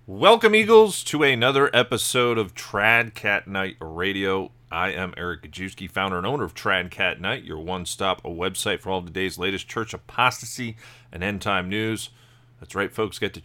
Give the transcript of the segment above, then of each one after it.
Welcome, Eagles, to another episode of Trad Cat Night Radio. I am Eric Gajewski, founder and owner of Trad Cat Night, your one-stop website for all of today's latest church apostasy and end-time news. That's right, folks. Get to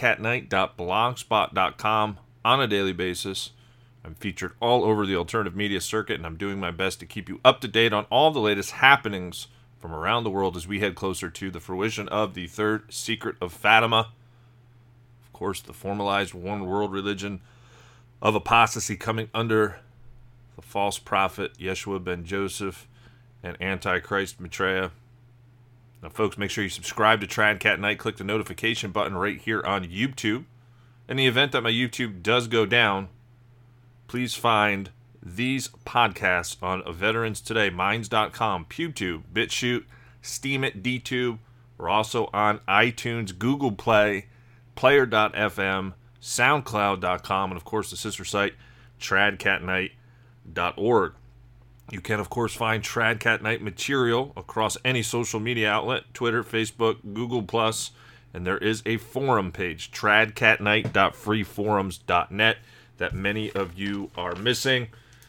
tradcatnight.blogspot.com on a daily basis. I'm featured all over the alternative media circuit, and I'm doing my best to keep you up to date on all the latest happenings from around the world as we head closer to the fruition of the third secret of Fatima. Of course, the formalized one world religion of apostasy coming under the false prophet Yeshua ben Joseph and Antichrist Maitreya. Now, folks, make sure you subscribe to Trad Cat Night. Click the notification button right here on YouTube. In the event that my YouTube does go down, please find these podcasts on Veterans Today, Minds.com, PewTube, BitChute, Steemit, DTube. We're also on iTunes, Google Play, Player.fm, SoundCloud.com, and of course the sister site, TradCatNight.org. You can, of course, find Trad Cat Night material across any social media outlet, Twitter, Facebook, Google+, and there is a forum page, tradcatnight.freeforums.net, that many of you are missing.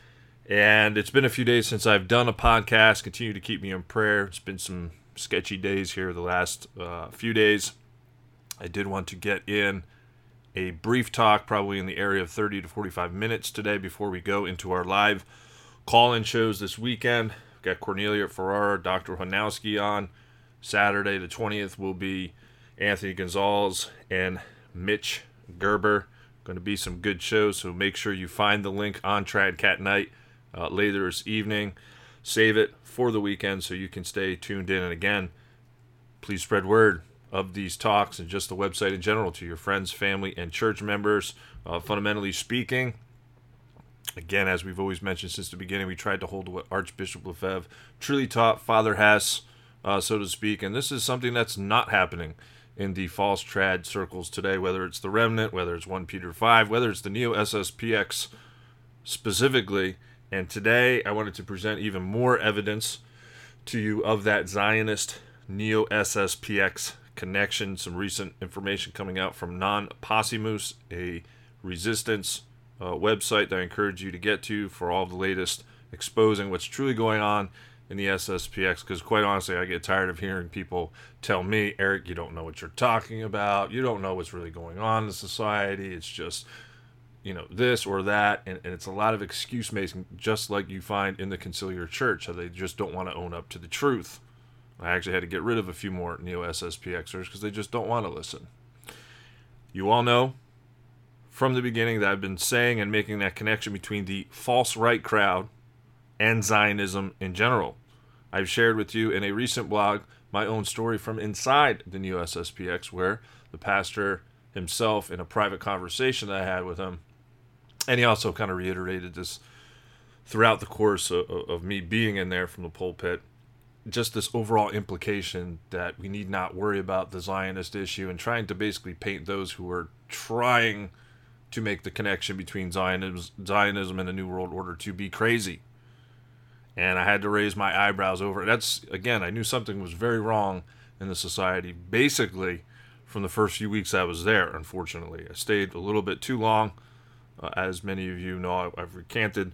And it's been a few days since I've done a podcast. Continue to keep me in prayer. It's been some sketchy days here the last few days. I did want to get in a brief talk, probably in the area of 30 to 45 minutes today before we go into our live call-in shows this weekend. We've got Cornelia Ferrara, Dr. Hanowski on. Saturday the 20th will be Anthony Gonzalez and Mitch Gerber. Going to be some good shows, so make sure you find the link on Trad Cat Night later this evening. Save it for the weekend so you can stay tuned in. And again, please spread word of these talks and just the website in general to your friends, family, and church members. Fundamentally speaking, again, as we've always mentioned since the beginning, we tried to hold what Archbishop Lefebvre truly taught, Father Hess, so to speak, and this is something that's not happening in the false trad circles today, whether it's the Remnant, whether it's 1 Peter 5, whether it's the Neo-SSPX specifically. And today I wanted to present even more evidence to you of that Zionist Neo-SSPX connection. Some recent information coming out from Non-Possumus, a resistance website that I encourage you to get to for all the latest exposing what's truly going on in the SSPX, because quite honestly, I get tired of hearing people tell me, Eric, you don't know what you're talking about. You don't know what's really going on in society. It's just, this or that. And it's a lot of excuse making, just like you find in the conciliar church, how they just don't want to own up to the truth. I actually had to get rid of a few more Neo-SSPXers because they just don't want to listen. You all know from the beginning that I've been saying and making that connection between the false right crowd and Zionism in general. I've shared with you in a recent blog my own story from inside the Neo-SSPX, where the pastor himself, in a private conversation that I had with him, and he also kind of reiterated this throughout the course of me being in there from the pulpit, just this overall implication that we need not worry about the Zionist issue, and trying to basically paint those who are trying to make the connection between Zionism and the New World Order to be crazy. And I had to raise my eyebrows over it. That's, again, I knew something was very wrong in the society, basically from the first few weeks I was there, unfortunately. I stayed a little bit too long. As many of you know, I've recanted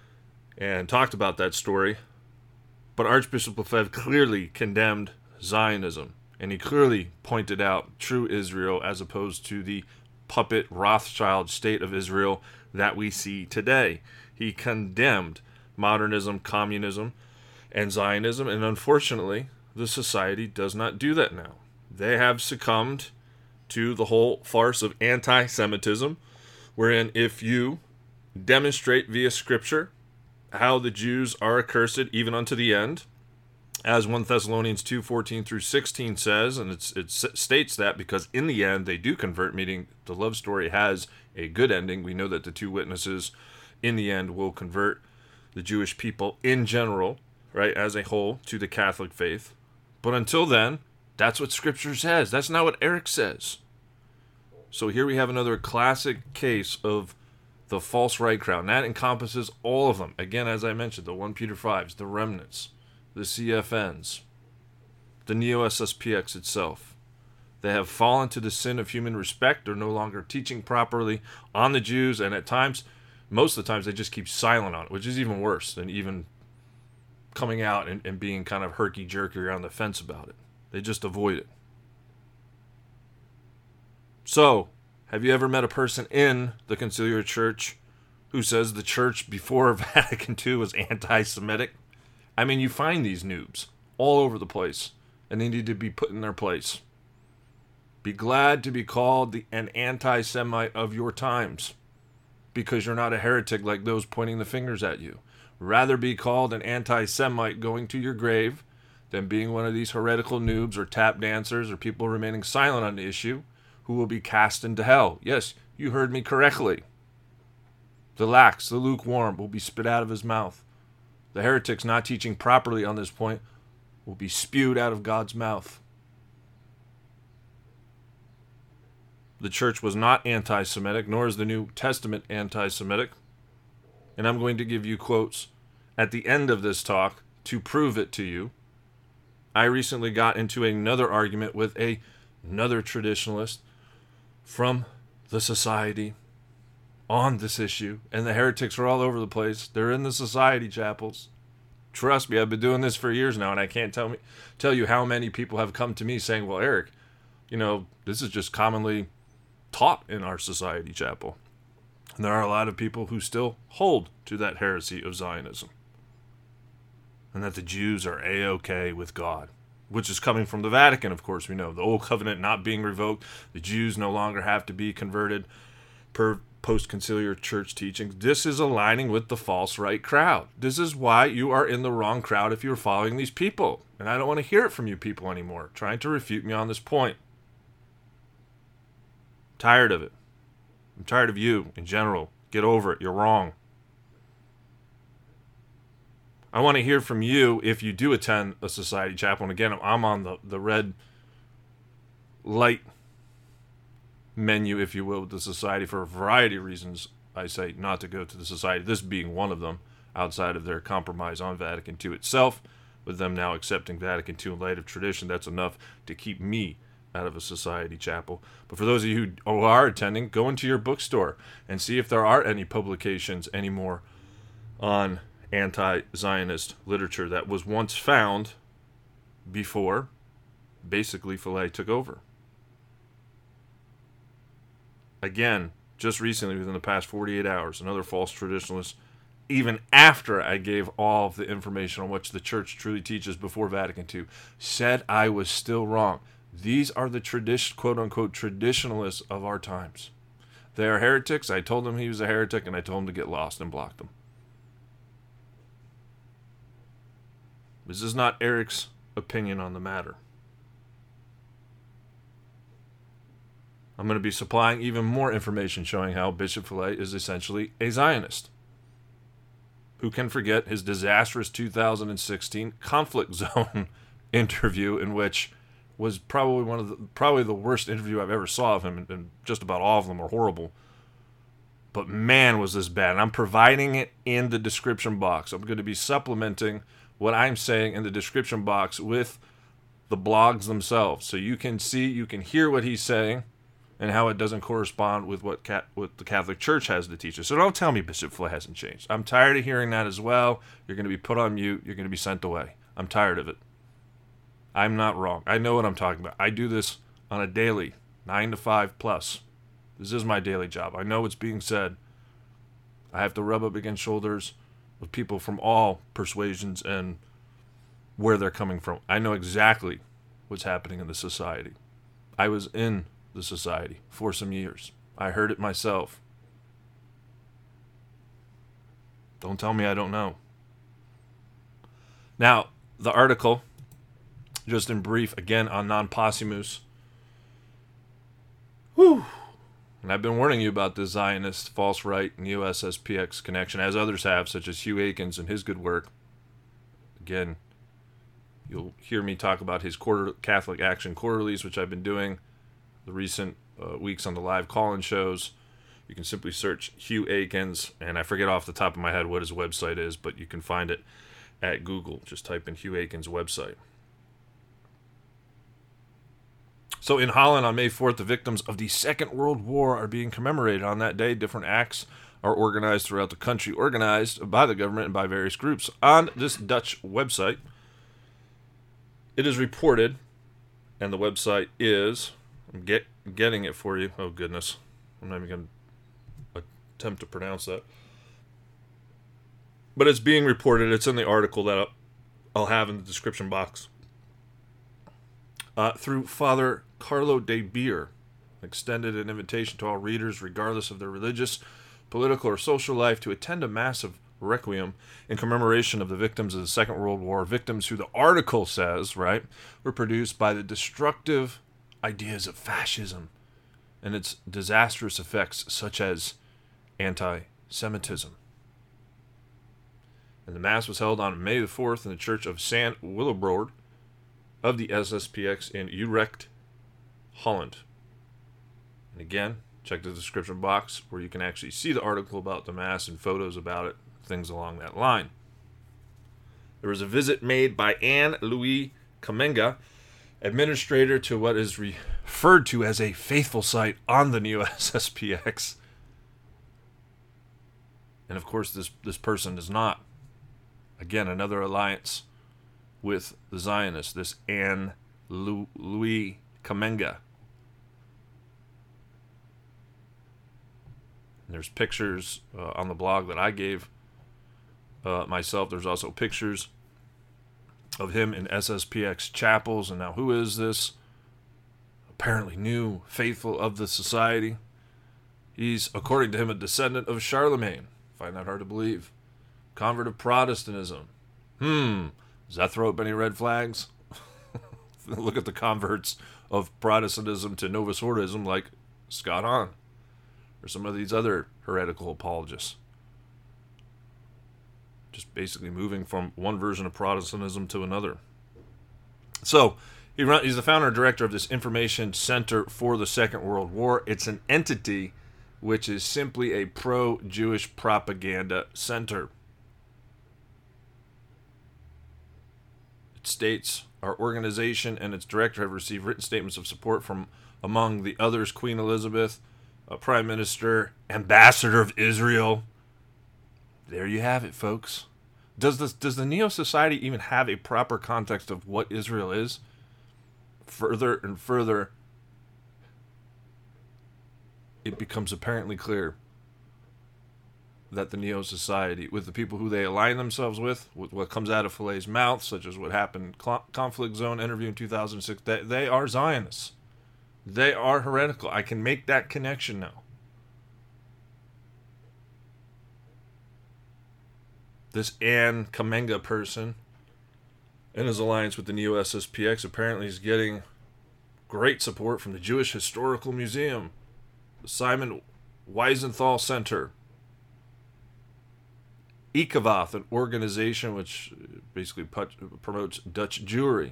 and talked about that story. But Archbishop Lefebvre clearly condemned Zionism, and he clearly pointed out true Israel as opposed to the puppet Rothschild state of Israel that we see today. He condemned modernism, communism, and Zionism, and unfortunately, the society does not do that now. They have succumbed to the whole farce of anti-Semitism, wherein if you demonstrate via Scripture how the Jews are accursed even unto the end, as 1 Thessalonians 2:14 through 16 says, and it states that because in the end they do convert, meaning the love story has a good ending. We know that the two witnesses in the end will convert the Jewish people in general, right, as a whole, to the Catholic faith. But until then, that's what Scripture says. That's not what Eric says. So here we have another classic case of the false right crowd, and that encompasses all of them. Again, as I mentioned, the 1 Peter 5s, the remnants, the CFNs, the Neo-SSPX itself. They have fallen to the sin of human respect. They're no longer teaching properly on the Jews, and at times, most of the times, they just keep silent on it, which is even worse than even coming out and being kind of herky-jerky around the fence about it. They just avoid it. So, have you ever met a person in the Conciliar Church who says the church before Vatican II was anti-Semitic? I mean, you find these noobs all over the place, and they need to be put in their place. Be glad to be called an anti-Semite of your times, because you're not a heretic like those pointing the fingers at you. Rather be called an anti-Semite going to your grave than being one of these heretical noobs or tap dancers or people remaining silent on the issue who will be cast into hell. Yes, you heard me correctly. The lax, the lukewarm will be spit out of his mouth. The heretics not teaching properly on this point will be spewed out of God's mouth. The church was not anti-Semitic, nor is the New Testament anti-Semitic. And I'm going to give you quotes at the end of this talk to prove it to you. I recently got into another argument with another traditionalist from the society on this issue, and the heretics are all over the place. They're in the society chapels. Trust me, I've been doing this for years now, and I can't tell you how many people have come to me saying, well, Eric, this is just commonly taught in our society chapel. And there are a lot of people who still hold to that heresy of Zionism. And that the Jews are A-OK with God, which is coming from the Vatican, of course, we know. The Old Covenant not being revoked. The Jews no longer have to be converted per post-conciliar church teachings. This is aligning with the false right crowd. This is why you are in the wrong crowd if you're following these people. And I don't want to hear it from you people anymore, trying to refute me on this point. Tired of it. I'm tired of you in general. Get over it. You're wrong. I want to hear from you if you do attend a society chapel. And again, I'm on the red light menu, if you will, with the society for a variety of reasons. I say not to go to the society, this being one of them, outside of their compromise on Vatican II itself. With them now accepting Vatican II in light of tradition, that's enough to keep me out of a society chapel. But for those of you who are attending, go into your bookstore and see if there are any publications anymore on anti-Zionist literature that was once found before basically Fillet took over. Again, just recently, within the past 48 hours, another false traditionalist, even after I gave all of the information on which the church truly teaches before Vatican II, said I was still wrong. These are the quote-unquote traditionalists of our times. They are heretics. I told him he was a heretic, and I told him to get lost and blocked him. This is not Eric's opinion on the matter. I'm going to be supplying even more information showing how Bishop Fillet is essentially a Zionist. Who can forget his disastrous 2016 conflict zone interview, in which was probably the worst interview I've ever saw of him, and just about all of them are horrible. But man, was this bad. And I'm providing it in the description box. I'm going to be supplementing what I'm saying in the description box with the blogs themselves. So you can see, you can hear what he's saying and how it doesn't correspond with what the Catholic Church has to teach us. So don't tell me Bishop Fillet hasn't changed. I'm tired of hearing that as well. You're going to be put on mute. You're going to be sent away. I'm tired of it. I'm not wrong. I know what I'm talking about. I do this on a daily, 9 to 5 plus. This is my daily job. I know what's being said. I have to rub up against shoulders with people from all persuasions and where they're coming from. I know exactly what's happening in the society. I was in the society for some years. I heard it myself. Don't tell me I don't know. Now, the article, just in brief, again on Non Possumus. Whew. And I've been warning you about this Zionist, false right, and USSPX connection, as others have, such as Hugh Akins and his good work. Again, you'll hear me talk about his Catholic Action Quarterlies, which I've been doing the recent weeks on the live call-in shows. You can simply search Hugh Akins, and I forget off the top of my head what his website is, but you can find it at Google. Just type in Hugh Akins' website. So in Holland on May 4th, the victims of the Second World War are being commemorated on that day. Different acts are organized throughout the country, organized by the government and by various groups. On this Dutch website, it is reported, and the website is, I'm getting it for you. Oh, goodness. I'm not even going to attempt to pronounce that. But it's being reported. It's in the article that I'll have in the description box. Through Father Carlo de Beer, extended an invitation to all readers, regardless of their religious, political, or social life, to attend a massive requiem in commemoration of the victims of the Second World War, victims who the article says, right, were produced by the destructive ideas of fascism and its disastrous effects, such as anti-Semitism. And the Mass was held on May the 4th in the Church of St. Willebroord of the SSPX in Utrecht, Holland. And again, check the description box where you can actually see the article about the Mass and photos about it, things along that line. There was a visit made by Anne-Louise Kamenga, administrator to what is referred to as a faithful site on the new SSPX. And of course, this person is not. Again, another alliance with the Zionists, this Anne-Louise Kamenga. And there's pictures on the blog that I gave myself. There's also pictures of him in SSPX chapels. And now, who is this apparently new faithful of the society? He's, according to him, a descendant of Charlemagne. Find that hard to believe. Convert of Protestantism. Does that throw up any red flags? Look at the converts of Protestantism to Novus Ordoism like Scott Hahn or some of these other heretical apologists. Just basically moving from one version of Protestantism to another. So, he's the founder and director of this Information Center for the Second World War. It's an entity which is simply a pro-Jewish propaganda center. It states, our organization and its director have received written statements of support from, among the others, Queen Elizabeth, Prime Minister, Ambassador of Israel. There you have it, folks. Does the Neo-Society even have a proper context of what Israel is? Further and further, it becomes apparently clear that the Neo-Society, with the people who they align themselves with what comes out of Filet's mouth, such as what happened in Conflict Zone interview in 2006, they are Zionists. They are heretical. I can make that connection now. This Anne Kamenga person in his alliance with the Neo-SSPX apparently is getting great support from the Jewish Historical Museum, the Simon Wiesenthal Center, Ikavath, an organization which basically promotes Dutch Jewry.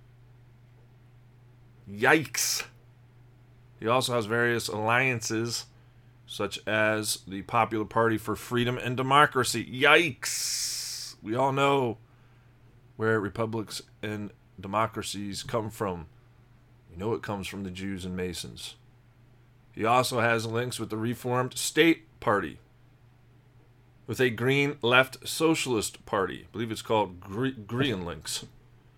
Yikes. He also has various alliances, such as the Popular Party for Freedom and Democracy. Yikes! We all know where republics and democracies come from. We know it comes from the Jews and Masons. He also has links with the Reformed State Party, with a Green Left Socialist Party. I believe it's called Green Links.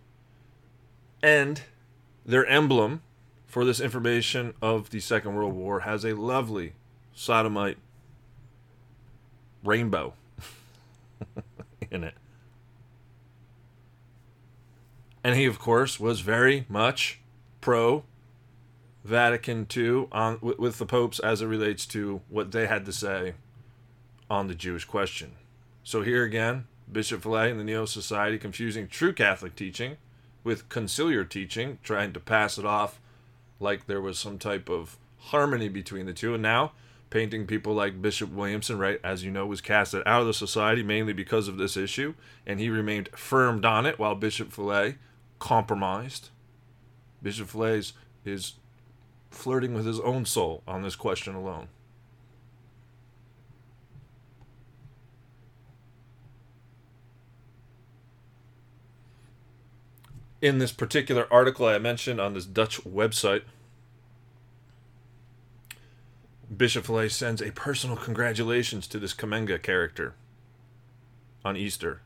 And their emblem for this information of the Second World War has a lovely sodomite rainbow in it. And he, of course, was very much pro-Vatican II with the popes as it relates to what they had to say on the Jewish question. So here again, Bishop Filet and the Neo-Society confusing true Catholic teaching with conciliar teaching, trying to pass it off like there was some type of harmony between the two, and now painting people like Bishop Williamson, right, as you know, was casted out of the society mainly because of this issue, and he remained firm on it while Bishop Filet compromised. Bishop Filet is flirting with his own soul on this question alone. In this particular article I mentioned on this Dutch website, Bishop Fillet sends a personal congratulations to this Kamenga character on Easter.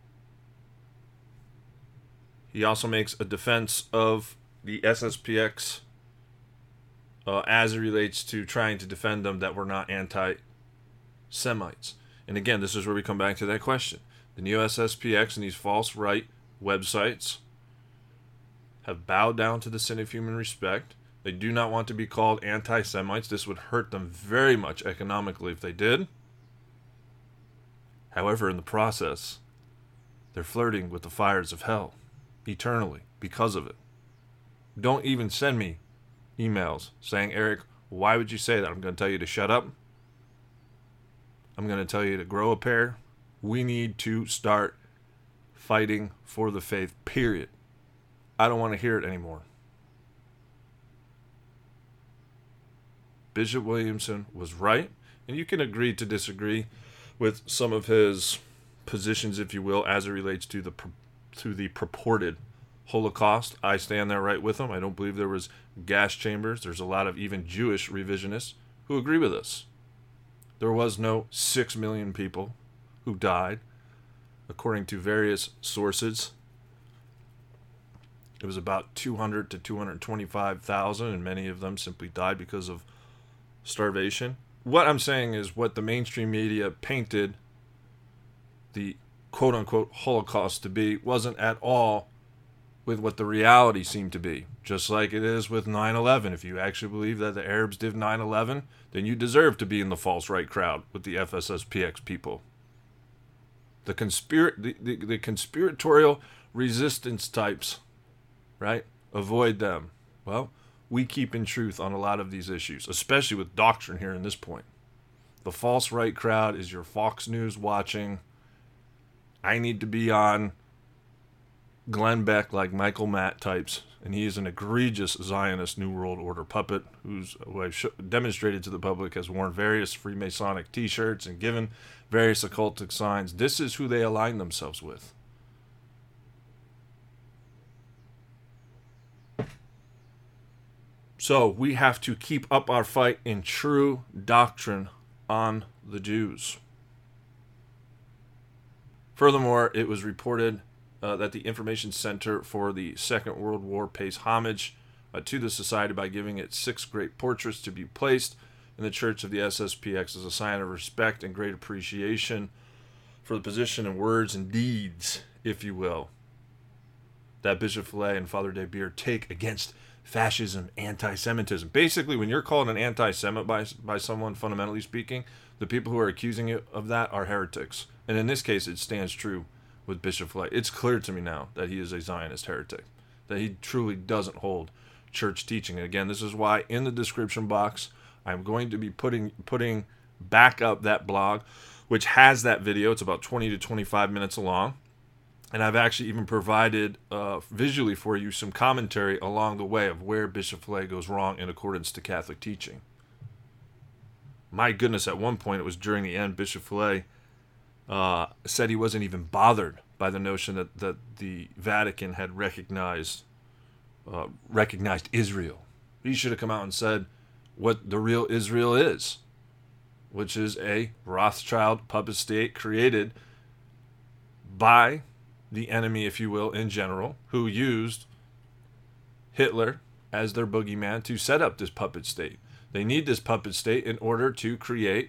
He also makes a defense of the SSPX as it relates to trying to defend them that we're not anti-Semites. And again, this is where we come back to that question. The new SSPX and these false right websites have bowed down to the sin of human respect. They do not want to be called anti-Semites. This would hurt them very much economically if they did. However, in the process, they're flirting with the fires of hell eternally because of it. Don't even send me emails saying, Eric, why would you say that? I'm going to tell you to shut up. I'm going to tell you to grow a pair. We need to start fighting for the faith, period. I don't want to hear it anymore. Bishop Williamson was right, and you can agree to disagree with some of his positions, if you will, as it relates to the purported Holocaust. I stand there right with him. I don't believe there was gas chambers. There's a lot of even Jewish revisionists who agree with us. There was no 6 million people who died, according to various sources. It was about 200 to 225,000, and many of them simply died because of starvation. What I'm saying is what the mainstream media painted the quote-unquote Holocaust to be wasn't at all with what the reality seemed to be. Just like it is with 9/11. If you actually believe that the Arabs did 9/11, then you deserve to be in the false right crowd with the FSSPX people. The conspiratorial resistance types, right? Avoid them. Well, we keep in truth on a lot of these issues, especially with doctrine here in this point. The false right crowd is your Fox News watching. I need to be on Glenn Beck like Michael Matt types, and he is an egregious Zionist New World Order puppet who I've demonstrated to the public has worn various Freemasonic t-shirts and given various occultic signs. This is who they align themselves with. So we have to keep up our fight in true doctrine on the Jews. Furthermore, it was reported that the Information Center for the Second World War pays homage to the society by giving it 6 great portraits to be placed in the church of the SSPX as a sign of respect and great appreciation for the position and words and deeds, if you will, that Bishop Fillet and Father De Beer take against fascism, anti-Semitism. Basically, when you're called an anti-Semite by someone, fundamentally speaking, the people who are accusing you of that are heretics. And in this case, it stands true with Bishop Fillet. It's clear to me now that he is a Zionist heretic, that he truly doesn't hold church teaching. And again, this is why in the description box, I'm going to be putting back up that blog, which has that video. It's about 20 to 25 minutes long. And I've actually even provided visually for you some commentary along the way of where Bishop Fillet goes wrong in accordance to Catholic teaching. My goodness, at one point, it was during the end, Bishop Fillet said he wasn't even bothered by the notion that the Vatican had recognized Israel. He should have come out and said what the real Israel is, which is a Rothschild puppet state created by the enemy, if you will, in general, who used Hitler as their boogeyman to set up this puppet state. They need this puppet state in order to create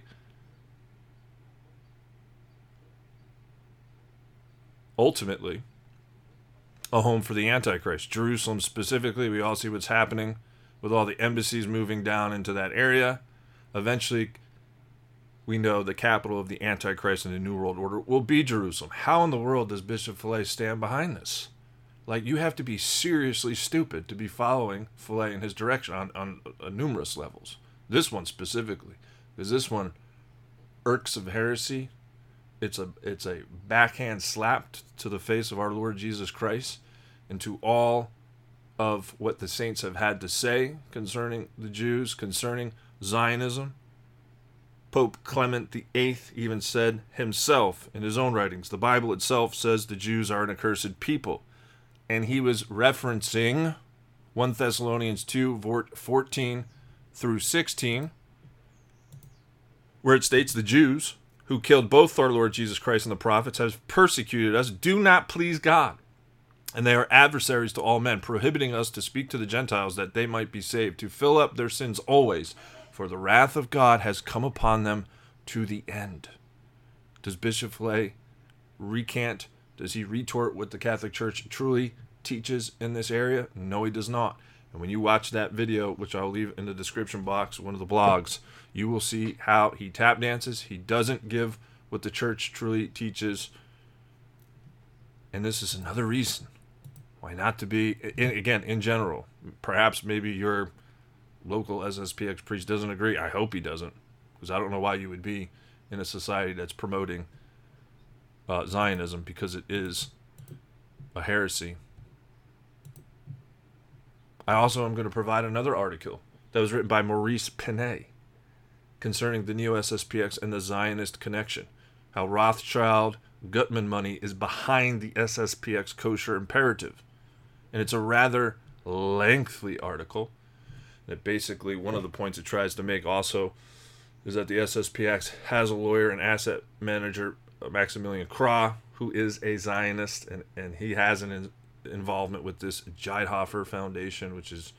ultimately a home for the Antichrist. Jerusalem specifically, we all see what's happening with all the embassies moving down into that area. Eventually, we know the capital of the Antichrist and the New World Order will be Jerusalem. How in the world does Bishop Fillet stand behind this? Like, you have to be seriously stupid to be following Fillet in his direction on numerous levels. This one specifically, because this one irks of heresy. It's a backhand slap to the face of our Lord Jesus Christ and to all of what the saints have had to say concerning the Jews, concerning Zionism. Pope Clement VIII even said himself in his own writings, the Bible itself says the Jews are an accursed people. And he was referencing 1 Thessalonians 2, 14 through 16, where it states, the Jews who killed both our Lord Jesus Christ and the prophets have persecuted us, do not please God. And they are adversaries to all men, prohibiting us to speak to the Gentiles that they might be saved, to fill up their sins always. For the wrath of God has come upon them to the end. Does Bishop Flay recant? Does he retort what the Catholic Church truly teaches in this area? No, he does not. And when you watch that video, which I'll leave in the description box, one of the blogs, you will see how he tap dances. He doesn't give what the church truly teaches. And this is another reason why not to be, again, in general. Perhaps maybe your local SSPX priest doesn't agree. I hope he doesn't, because I don't know why you would be in a society that's promoting Zionism, because it is a heresy. I also am going to provide another article that was written by Maurice Pinet concerning the neo-SSPX and the Zionist connection. How Rothschild Gutman money is behind the SSPX kosher imperative. And it's a rather lengthy article. That basically, one of the points it tries to make also is that the SSPX has a lawyer and asset manager, Maximilian Krah, who is a Zionist, and he has an involvement with this Jidhofer Foundation, which is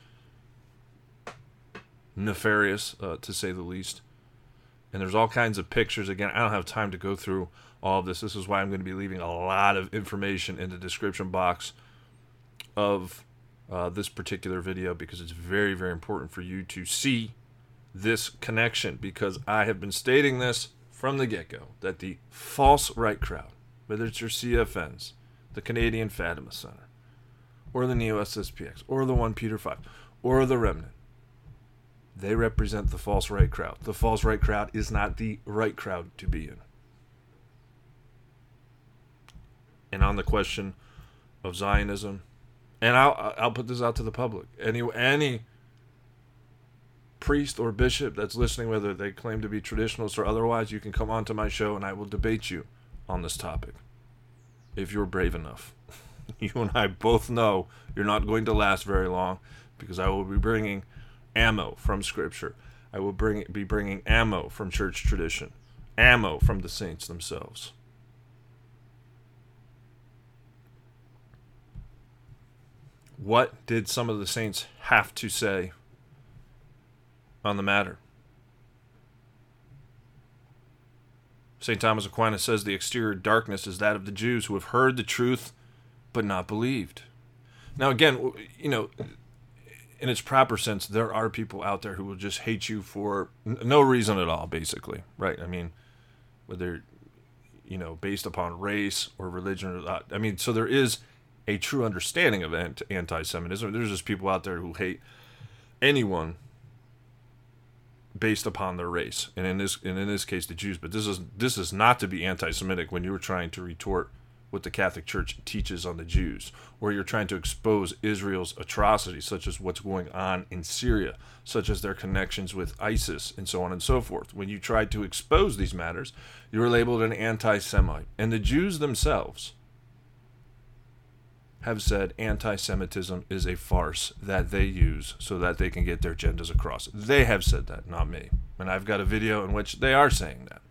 nefarious, to say the least. And there's all kinds of pictures. Again, I don't have time to go through all of this. This is why I'm going to be leaving a lot of information in the description box of this particular video, because it's very, very important for you to see this connection, because I have been stating this from the get-go, that the false right crowd, whether it's your CFNs, the Canadian Fatima Center, or the Neo-SSPX, or the 1 Peter 5, or the Remnant, they represent the false right crowd. The false right crowd is not the right crowd to be in. And on the question of Zionism, and I'll put this out to the public, any priest or bishop that's listening, whether they claim to be traditionalists or otherwise, you can come onto my show and I will debate you on this topic, if you're brave enough. You and I both know you're not going to last very long, because I will be bringing ammo from Scripture. I will be bringing ammo from church tradition, ammo from the saints themselves. What did some of the saints have to say on the matter? St. Thomas Aquinas says the exterior darkness is that of the Jews who have heard the truth but not believed. Now again, you know, in its proper sense, there are people out there who will just hate you for no reason at all, basically, right? I mean, whether, you know, based upon race or religion or not. I mean, so there is a true understanding of anti-Semitism. There's just people out there who hate anyone based upon their race, and in this case, the Jews. But this is not to be anti-Semitic when you're trying to retort what the Catholic Church teaches on the Jews, or you're trying to expose Israel's atrocities, such as what's going on in Syria, such as their connections with ISIS, and so on and so forth. When you try to expose these matters, you are labeled an anti-Semite. And the Jews themselves have said anti-Semitism is a farce that they use so that they can get their agendas across. They have said that, not me. And I've got a video in which they are saying that.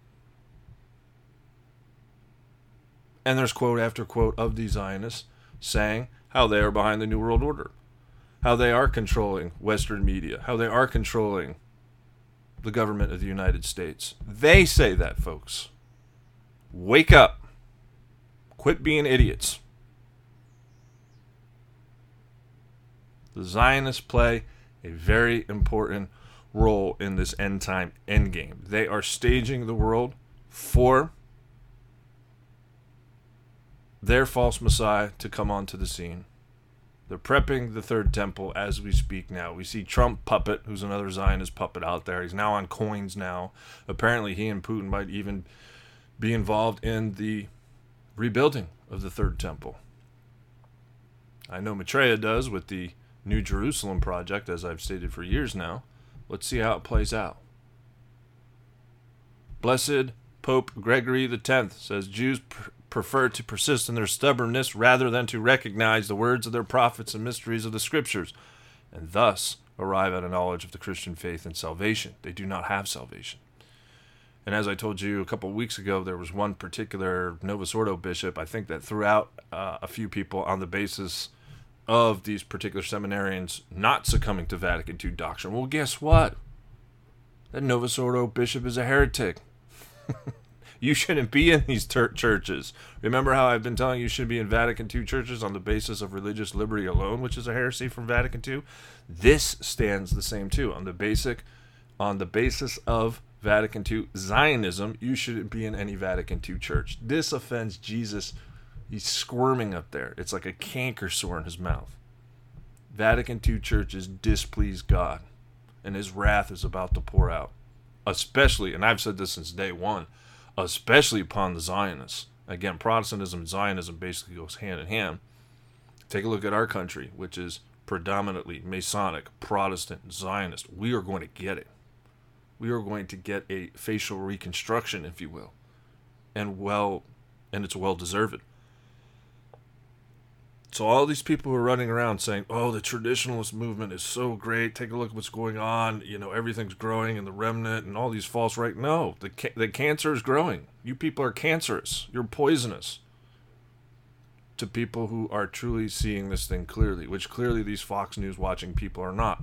And there's quote after quote of these Zionists saying how they are behind the New World Order, how they are controlling Western media, how they are controlling the government of the United States. They say that, folks. Wake up. Quit being idiots. The Zionists play a very important role in this end time endgame. They are staging the world for their false Messiah to come onto the scene. They're prepping the third temple as we speak now. We see Trump puppet, who's another Zionist puppet out there. He's now on coins now. Apparently he and Putin might even be involved in the rebuilding of the third temple. I know Maitreya does with the New Jerusalem project, as I've stated for years now. Let's see how it plays out. Blessed Pope Gregory X says Jews prefer to persist in their stubbornness rather than to recognize the words of their prophets and mysteries of the Scriptures, and thus arrive at a knowledge of the Christian faith and salvation. They do not have salvation. And as I told you a couple of weeks ago, there was one particular Novus Ordo bishop, I think, that threw out a few people on the basis of these particular seminarians not succumbing to Vatican II doctrine. Well, guess what? That Novus Ordo bishop is a heretic. You shouldn't be in these churches. Remember how I've been telling you should be in Vatican II churches on the basis of religious liberty alone, which is a heresy from Vatican II? This stands the same too. On the basis of Vatican II Zionism, you shouldn't be in any Vatican II church. This offends Jesus. He's squirming up there. It's like a canker sore in his mouth. Vatican II churches displease God, and his wrath is about to pour out. Especially, and I've said this since day one, especially upon the Zionists. Again, Protestantism and Zionism basically goes hand in hand. Take a look at our country, which is predominantly Masonic, Protestant, Zionist. We are going to get it. We are going to get a facial reconstruction, if you will. And it's well deserved. So all these people who are running around saying, oh, the traditionalist movement is so great. Take a look at what's going on. Everything's growing in the remnant and all these false right. No, the cancer is growing. You people are cancerous. You're poisonous to people who are truly seeing this thing clearly, which clearly these Fox News watching people are not.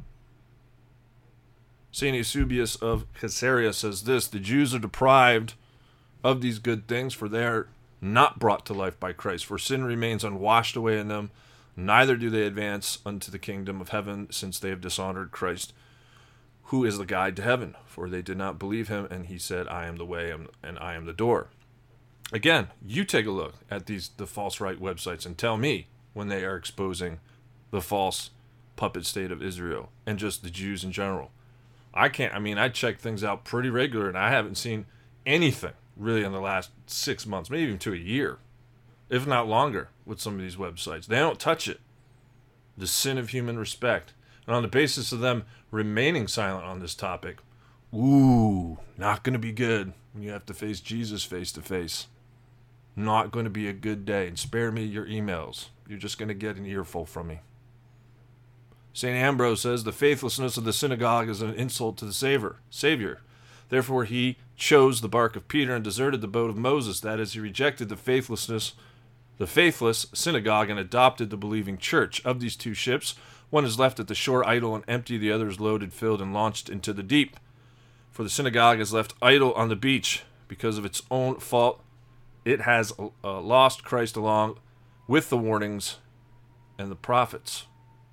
St. Eusebius of Caesarea says this: the Jews are deprived of these good things, for they are not brought to life by Christ. For sin remains unwashed away in them, neither do they advance unto the kingdom of heaven, since they have dishonored Christ, who is the guide to heaven. For they did not believe him, and he said, I am the way and I am the door. Again, you take a look at the false right websites and tell me when they are exposing the false puppet state of Israel and just the Jews in general. I check things out pretty regular, and I haven't seen anything really in the last 6 months, maybe even to a year, if not longer, with some of these websites. They don't touch it. The sin of human respect. And on the basis of them remaining silent on this topic, not going to be good when you have to face Jesus face to face. Not going to be a good day. And spare me your emails. You're just going to get an earful from me. St. Ambrose says, the faithlessness of the synagogue is an insult to the Savior. Therefore he chose the bark of Peter and deserted the boat of Moses. That is, he rejected the faithless synagogue and adopted the believing church. Of these two ships, one is left at the shore idle and empty, the other is loaded, filled, and launched into the deep. For the synagogue is left idle on the beach because of its own fault. It has lost Christ along with the warnings and the prophets.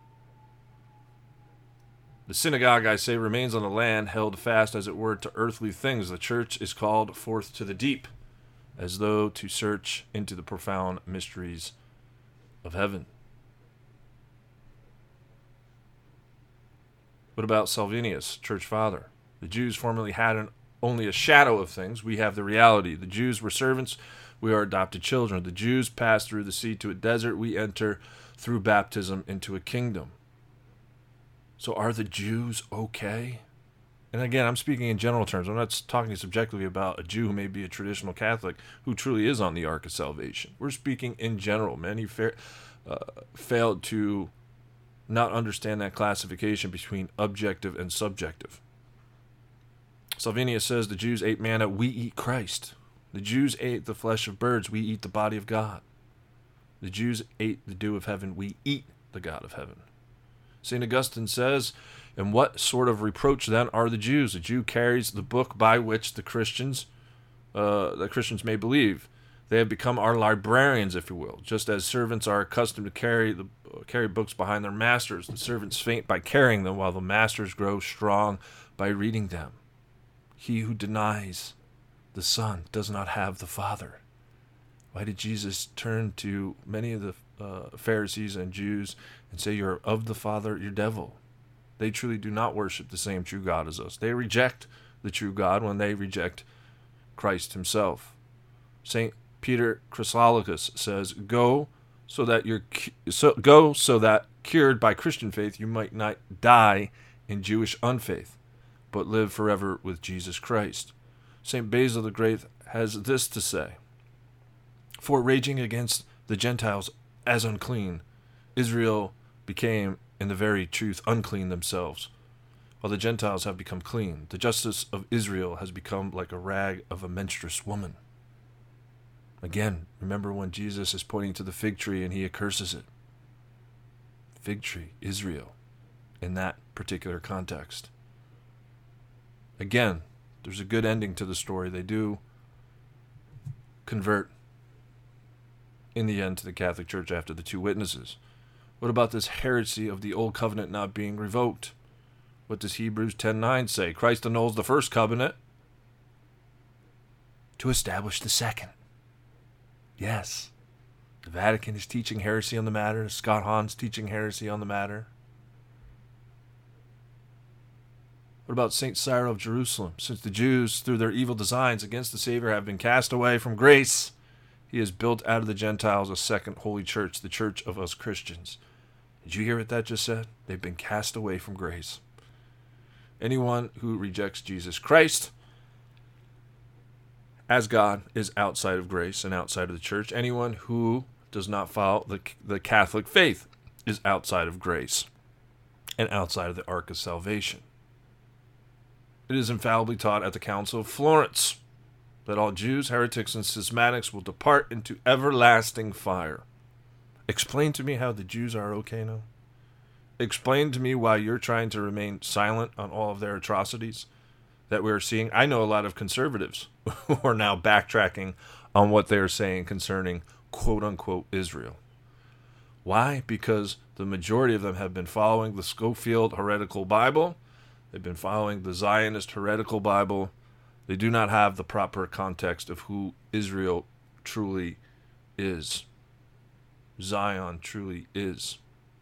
The synagogue, I say, remains on the land, held fast, as it were, to earthly things. The church is called forth to the deep, as though to search into the profound mysteries of heaven. What about Salvinius, church father? The Jews formerly had only a shadow of things. We have the reality. The Jews were servants. We are adopted children. The Jews passed through the sea to a desert. We enter through baptism into a kingdom. So are the Jews okay? And again, I'm speaking in general terms. I'm not talking subjectively about a Jew who may be a traditional Catholic who truly is on the ark of salvation. We're speaking in general. Many failed to not understand that classification between objective and subjective. Salvinius says the Jews ate manna, we eat Christ. The Jews ate the flesh of birds, we eat the body of God. The Jews ate the dew of heaven, we eat the God of heaven. St. Augustine says, and what sort of reproach then are the Jews? The Jew carries the book by which the Christians may believe. They have become our librarians, if you will, just as servants are accustomed to carry books behind their masters. The servants faint by carrying them, while the masters grow strong by reading them. He who denies the Son does not have the Father. Why did Jesus turn to many of the Pharisees and Jews and say, you're of the Father, you're devil? They truly do not worship the same true God as us. They reject the true God when they reject Christ himself. St. Peter Chrysologus says, Go so that cured by Christian faith you might not die in Jewish unfaith, but live forever with Jesus Christ. St. Basil the Great has this to say: For raging against the Gentiles as unclean, Israel became in the very truth unclean themselves. while the Gentiles have become clean. The justice of Israel has become like a rag of a menstruous woman. Again, remember when Jesus is pointing to the fig tree and he accurses it. Fig tree, Israel, in that particular context. Again, there's a good ending to the story. They do convert in the end to the Catholic Church after the two witnesses. What about this heresy of the old covenant not being revoked? What does Hebrews 10:9 say? Christ annuls the first covenant to establish the second. Yes, the Vatican is teaching heresy on the matter. Scott Hahn's teaching heresy on the matter. What about St. Cyril of Jerusalem? Since the Jews, through their evil designs against the Savior, have been cast away from grace, he has built out of the Gentiles a second holy church, the church of us Christians. Did you hear what that just said? They've been cast away from grace. Anyone who rejects Jesus Christ as God is outside of grace and outside of the church. Anyone who does not follow the Catholic faith is outside of grace and outside of the ark of salvation. It is infallibly taught at the Council of Florence that all Jews, heretics, and schismatics will depart into everlasting fire. Explain to me how the Jews are okay now. Explain to me why you're trying to remain silent on all of their atrocities that we're seeing. I know a lot of conservatives who are now backtracking on what they're saying concerning quote-unquote Israel. Why? Because the majority of them have been following the Scofield heretical Bible. They've been following the Zionist heretical Bible. They do not have the proper context of who Israel truly is. Zion truly is.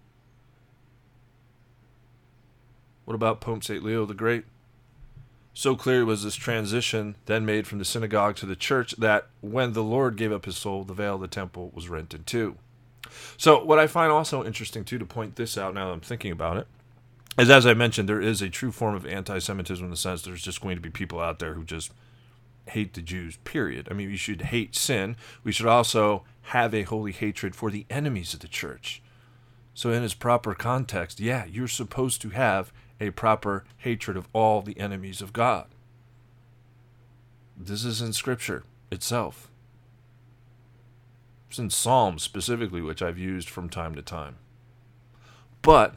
What about Pope St. Leo the Great? So clear was this transition then made from the synagogue to the church that when the Lord gave up his soul, the veil of the temple was rent in two. So what I find also interesting, too, to point this out now that I'm thinking about it, is, as I mentioned, there is a true form of anti-Semitism in the sense there's just going to be people out there who just hate the Jews, period. I mean, we should hate sin. We should also have a holy hatred for the enemies of the church. So in its proper context, yeah, you're supposed to have a proper hatred of all the enemies of God. This is in Scripture itself. It's in Psalms specifically, which I've used from time to time. But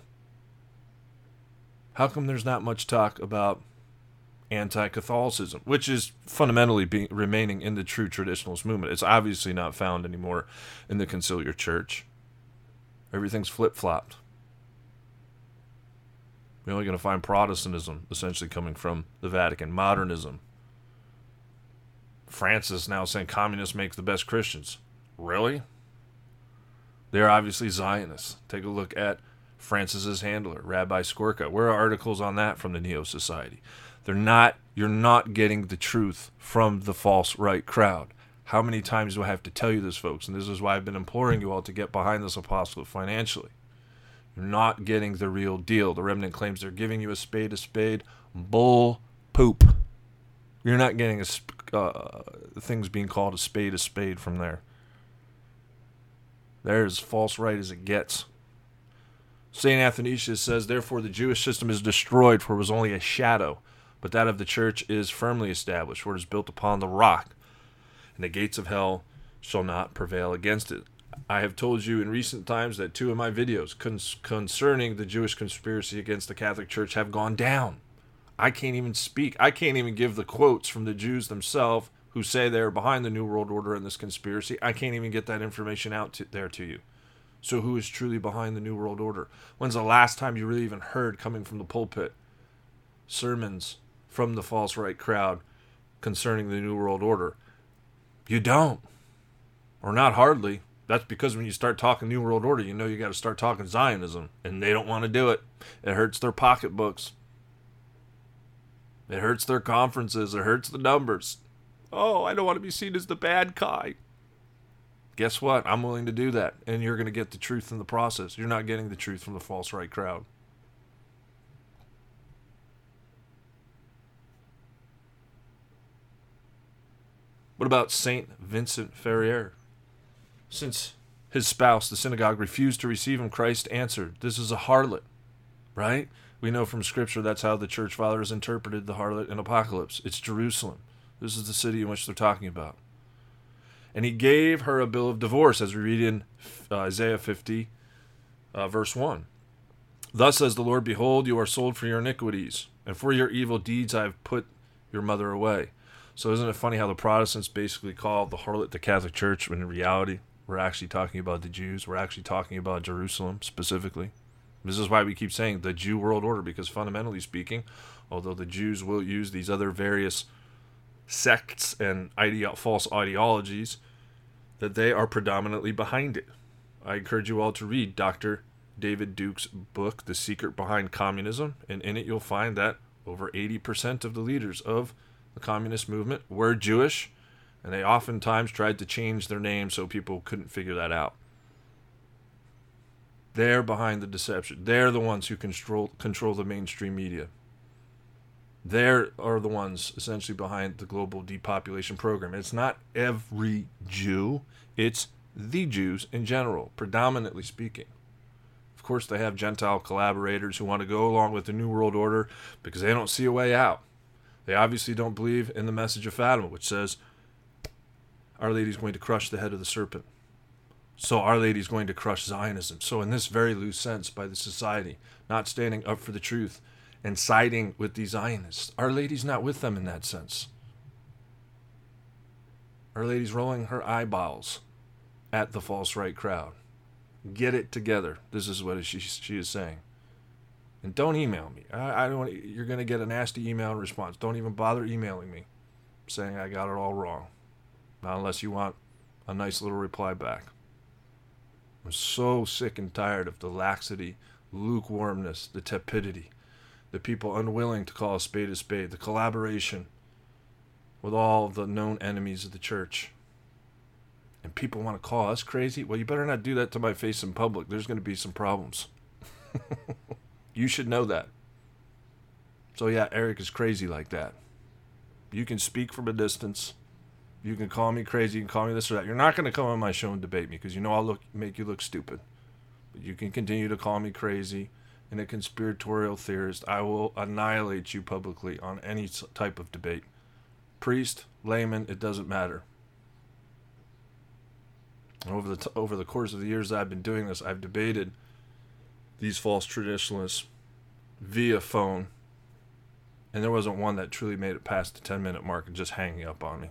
how come there's not much talk about anti-Catholicism, which is fundamentally remaining in the true traditionalist movement? It's obviously not found anymore in the conciliar church. Everything's flip-flopped. We're only going to find Protestantism essentially coming from the Vatican. Modernism. Francis now saying communists make the best Christians. Really? They're obviously Zionists. Take a look at Francis's handler, Rabbi Skorka. Where are articles on that from the Neo Society? You're not getting the truth from the false right crowd. How many times do I have to tell you this, folks? And this is why I've been imploring you all to get behind this apostolate financially. You're not getting the real deal. The remnant claims they're giving you a spade. Bull poop. You're not getting things being called a spade from there. They're as false right as it gets. St. Athanasius says, therefore the Jewish system is destroyed, for it was only a shadow, but that of the church is firmly established, for it is built upon the rock, and the gates of hell shall not prevail against it. I have told you in recent times that 2 of my videos concerning the Jewish conspiracy against the Catholic Church have gone down. I can't even speak. I can't even give the quotes from the Jews themselves who say they're behind the New World Order and this conspiracy. I can't even get that information out there to you. So who is truly behind the New World Order? When's the last time you really even heard coming from the pulpit sermons from the false right crowd concerning the New World Order? You don't. Or not hardly. That's because when you start talking New World Order, you know you got to start talking Zionism. And they don't want to do it. It hurts their pocketbooks. It hurts their conferences. It hurts the numbers. Oh, I don't want to be seen as the bad guy. Guess what? I'm willing to do that. And you're going to get the truth in the process. You're not getting the truth from the false right crowd. What about St. Vincent Ferrier? Since his spouse, the synagogue, refused to receive him, Christ answered, this is a harlot, right? We know from Scripture that's how the church fathers interpreted the harlot in Apocalypse. It's Jerusalem. This is the city in which they're talking about. And he gave her a bill of divorce, as we read in Isaiah 50, verse 1. Thus says the Lord, behold, you are sold for your iniquities, and for your evil deeds I have put your mother away. So isn't it funny how the Protestants basically call the harlot the Catholic Church, when in reality we're actually talking about the Jews. We're actually talking about Jerusalem specifically. This is why we keep saying the Jew world order, because fundamentally speaking, although the Jews will use these other various sects and false ideologies, that they are predominantly behind it. I encourage you all to read Dr. David Duke's book, The Secret Behind Communism, and in it you'll find that over 80% of the leaders of the communist movement were Jewish, and they oftentimes tried to change their name so people couldn't figure that out. They're behind the deception. They're the ones who control the mainstream media. They are the ones essentially behind the global depopulation program. It's not every Jew. It's the Jews in general, predominantly speaking. Of course, they have Gentile collaborators who want to go along with the New World Order because they don't see a way out. They obviously don't believe in the message of Fatima, which says Our Lady's going to crush the head of the serpent. So Our Lady's going to crush Zionism. So in this very loose sense, by the society not standing up for the truth and siding with the Zionists, Our Lady's not with them in that sense. Our Lady's rolling her eyeballs at the false right crowd. Get it together. This is what she is saying. And don't email me. I don't want. You're going to get a nasty email response. Don't even bother emailing me saying I got it all wrong. Not unless you want a nice little reply back. I'm so sick and tired of the laxity, lukewarmness, the tepidity, the people unwilling to call a spade, the collaboration with all the known enemies of the church. And people want to call us crazy? Well, you better not do that to my face in public. There's going to be some problems. You should know that. So yeah, Eric is crazy like that. You can speak from a distance. You can call me crazy. You can call me this or that. You're not going to come on my show and debate me because you know I'll make you look stupid. But you can continue to call me crazy and a conspiratorial theorist. I will annihilate you publicly on any type of debate. Priest, layman, it doesn't matter. Over the course of the years I've been doing this, I've debated these false traditionalists via phone, and there wasn't one that truly made it past the 10-minute mark and just hanging up on me.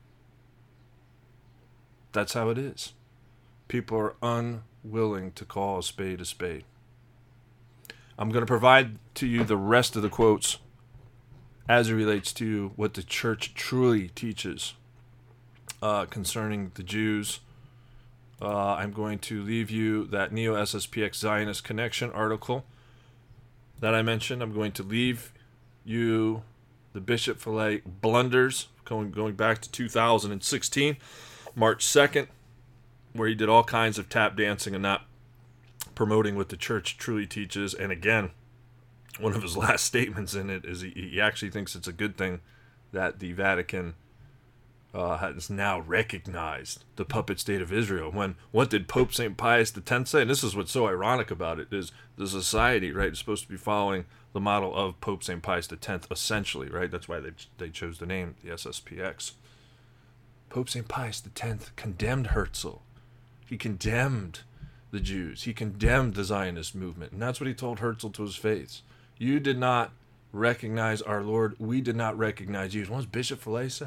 That's how it is. People are unwilling to call a spade a spade. I'm going to provide to you the rest of the quotes as it relates to what the church truly teaches concerning the Jews. I'm going to leave you that Neo-SSPX Zionist Connection article that I mentioned. I'm going to leave you the Bishop Fillet blunders going back to 2016, March 2nd, where he did all kinds of tap dancing and not promoting what the church truly teaches. And again, one of his last statements in it is he actually thinks it's a good thing that the Vatican has now recognized the puppet state of Israel. What did Pope St. Pius X say? And this is what's so ironic about it, is the society, right, is supposed to be following the model of Pope St. Pius X, essentially, right? That's why they chose the name, the SSPX. Pope St. Pius X condemned Herzl. He condemned the Jews. He condemned the Zionist movement. And that's what he told Herzl to his face. You did not recognize our Lord. We did not recognize you. What does Bishop Fillet say?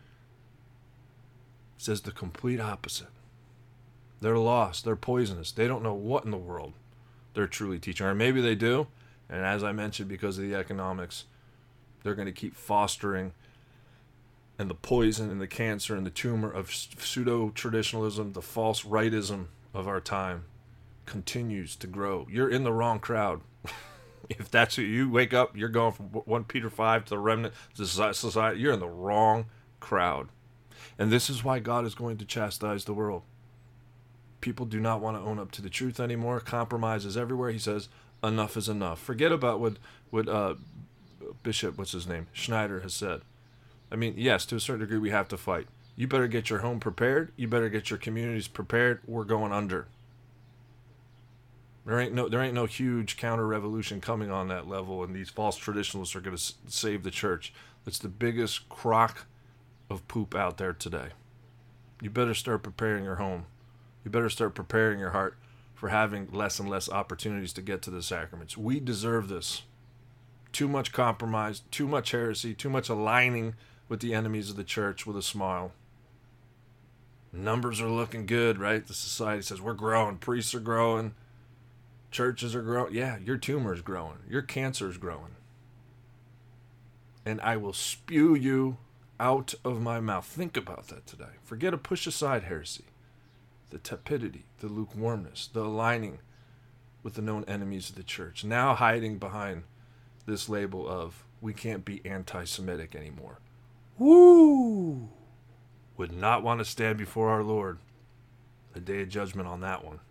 Says the complete opposite. They're lost. They're poisonous. They don't know what in the world they're truly teaching. Or maybe they do. And as I mentioned, because of the economics, they're going to keep fostering and the poison and the cancer and the tumor of pseudo-traditionalism, the false rightism of our time continues to grow. You're in the wrong crowd. If that's who you wake up, you're going from 1 Peter 5 to the remnant to society. You're in the wrong crowd. And this is why God is going to chastise the world. People do not want to own up to the truth anymore. Compromise is everywhere. He says, enough is enough. Forget about what Bishop, what's his name, Schneider has said. I mean, yes, to a certain degree we have to fight. You better get your home prepared. You better get your communities prepared. We're going under. There ain't no huge counter revolution coming on that level, and these false traditionalists are going to save the church. It's the biggest crock of poop out there today. You better start preparing your home. You better start preparing your heart for having less and less opportunities to get to the sacraments. We deserve this. Too much compromise, too much heresy, too much aligning with the enemies of the church with a smile. Numbers are looking good, right? The society says we're growing, priests are growing, churches are growing. Yeah, your tumor is growing, your cancer is growing. And I will spew you out of my mouth. Think about that today. Forget to push aside heresy, the tepidity, the lukewarmness, the aligning with the known enemies of the church. Now hiding behind this label of we can't be anti-Semitic anymore. Woo! Would not want to stand before our Lord the day of judgment on that one.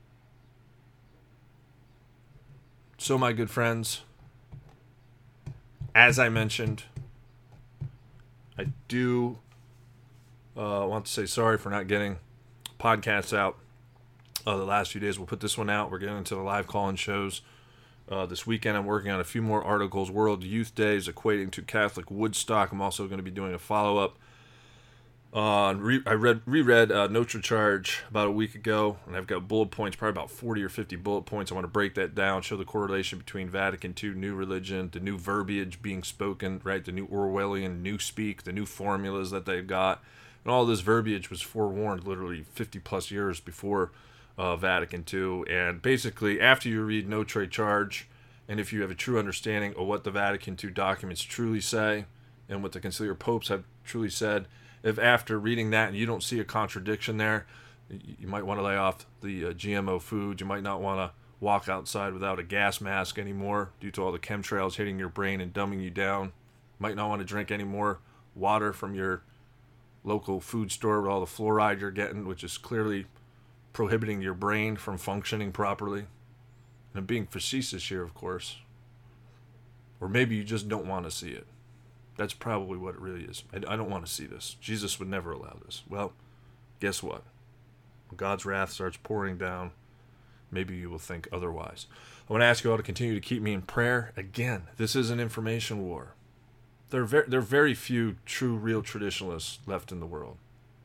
So, my good friends, as I mentioned, I do want to say sorry for not getting podcasts out the last few days. We'll put this one out. We're getting into the live call-in shows. This weekend I'm working on a few more articles. World Youth Days equating to Catholic Woodstock. I'm also going to be doing a follow-up. I reread Notre Charge about a week ago, and I've got bullet points, probably about 40 or 50 bullet points. I want to break that down, show the correlation between Vatican II, new religion, the new verbiage being spoken, right? The new Orwellian new speak, the new formulas that they've got. And all this verbiage was forewarned literally 50 plus years before Vatican II. And basically, after you read Notre Charge, and if you have a true understanding of what the Vatican II documents truly say, and what the conciliar popes have truly said, if after reading that and you don't see a contradiction there, you might want to lay off the GMO food. You might not want to walk outside without a gas mask anymore due to all the chemtrails hitting your brain and dumbing you down. Might not want to drink any more water from your local food store with all the fluoride you're getting, which is clearly prohibiting your brain from functioning properly. And I'm being facetious here, of course. Or maybe you just don't want to see it. That's probably what it really is. I don't want to see this. Jesus would never allow this. Well, guess what? When God's wrath starts pouring down, maybe you will think otherwise. I want to ask you all to continue to keep me in prayer. Again, this is an information war. There are very few true, real traditionalists left in the world.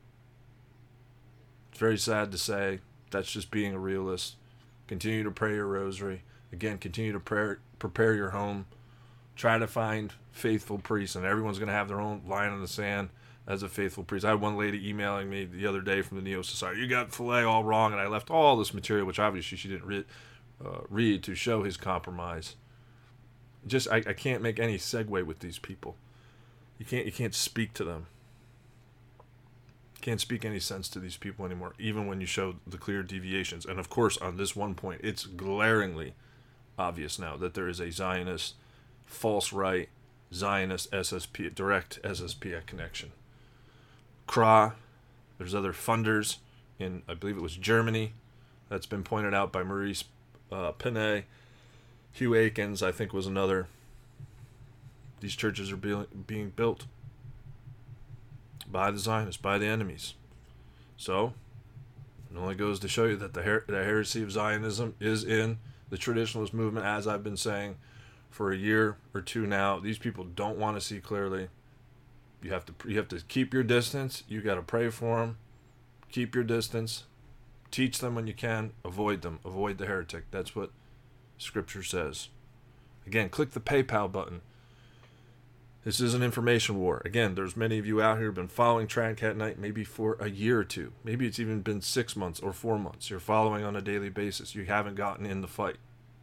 It's very sad to say. That's just being a realist. Continue to pray your rosary. Again, continue to prepare your home. Try to find faithful priests, and everyone's going to have their own line in the sand as a faithful priest. I had one lady emailing me the other day from the Neo Society. You got Filet all wrong, and I left all this material, which obviously she didn't read, to show his compromise. I can't make any segue with these people. You can't speak to them. You can't speak any sense to these people anymore, even when you show the clear deviations. And of course, on this one point, it's glaringly obvious now that there is a Zionist, false right, Zionist SSP, direct SSP connection. CRA, there's other funders in, I believe it was Germany, that's been pointed out by Maurice Pinay. Hugh Akins, I think, was another. These churches are being built by the Zionists, by the enemies. So, it only goes to show you that the heresy of Zionism is in the traditionalist movement, as I've been saying for a year or two now. These people don't want to see clearly. You have to keep your distance. You got to pray for them. Keep your distance. Teach them when you can. Avoid them. Avoid the heretic. That's what Scripture says. Again, click the PayPal button. This is an information war. Again, there's many of you out here who have been following Tradcat Night maybe for a year or two. Maybe it's even been 6 months or 4 months. You're following on a daily basis. You haven't gotten in the fight.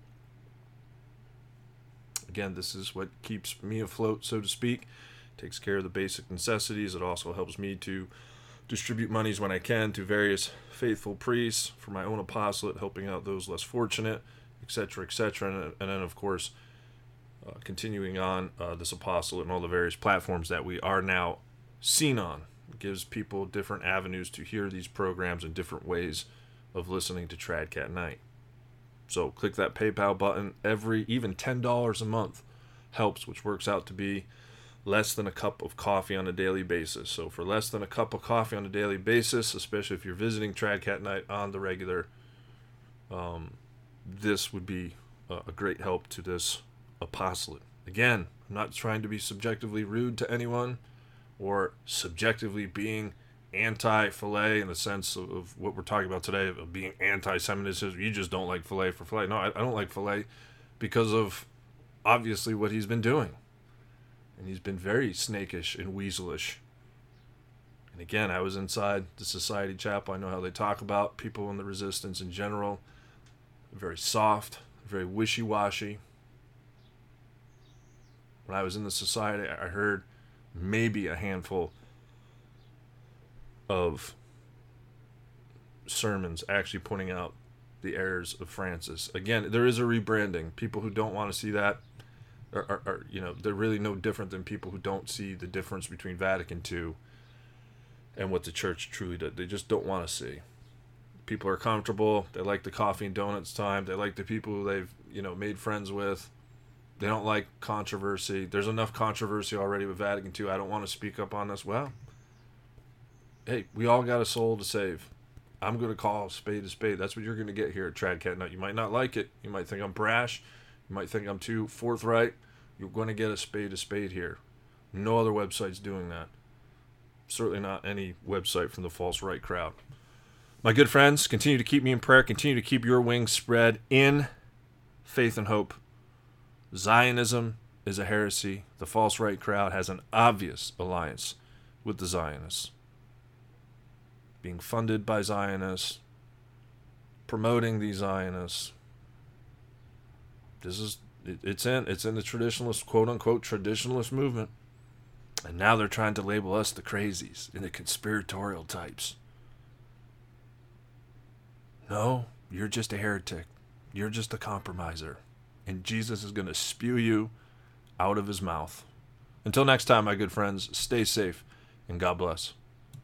Again, this is what keeps me afloat, so to speak. Takes care of the basic necessities. It also helps me to distribute monies when I can to various faithful priests for my own apostolate, helping out those less fortunate, etc., etc. And then, of course, continuing on this apostolate and all the various platforms that we are now seen on. It gives people different avenues to hear these programs and different ways of listening to Tradcat Night. So click that PayPal button. Even $10 a month helps, which works out to be less than a cup of coffee on a daily basis. So for less than a cup of coffee on a daily basis, especially if you're visiting Tradcat Night on the regular, this would be a great help to this apostolate. Again, I'm not trying to be subjectively rude to anyone or subjectively being anti-filet in the sense of what we're talking about today, of being anti-Semitism. You just don't like filet for filet. No, I don't like filet because of obviously what he's been doing. And he's been very snakish and weaselish. And again, I was inside the Society Chapel. I know how they talk about people in the resistance in general. Very soft, very wishy-washy. When I was in the Society, I heard maybe a handful of sermons actually pointing out the errors of Francis. Again, there is a rebranding. People who don't want to see that are they're really no different than people who don't see the difference between Vatican II and what the church truly did. They just don't want to see. People are comfortable. They like the coffee and donuts time. They like the people who they've, made friends with. They don't like controversy. There's enough controversy already with Vatican II. I don't want to speak up on this. Well, hey, we all got a soul to save. I'm going to call a spade a spade. That's what you're going to get here at Tradcat Nut. You might not like it. You might think I'm brash. You might think I'm too forthright. You're going to get a spade here. No other website's doing that. Certainly not any website from the false right crowd. My good friends, continue to keep me in prayer. Continue to keep your wings spread in faith and hope. Zionism is a heresy. The false right crowd has an obvious alliance with the Zionists. Being funded by Zionists, promoting the Zionists. It's in the traditionalist, quote unquote traditionalist movement. And now they're trying to label us the crazies and the conspiratorial types. No, you're just a heretic. You're just a compromiser. And Jesus is going to spew you out of his mouth. Until next time, my good friends, stay safe and God bless.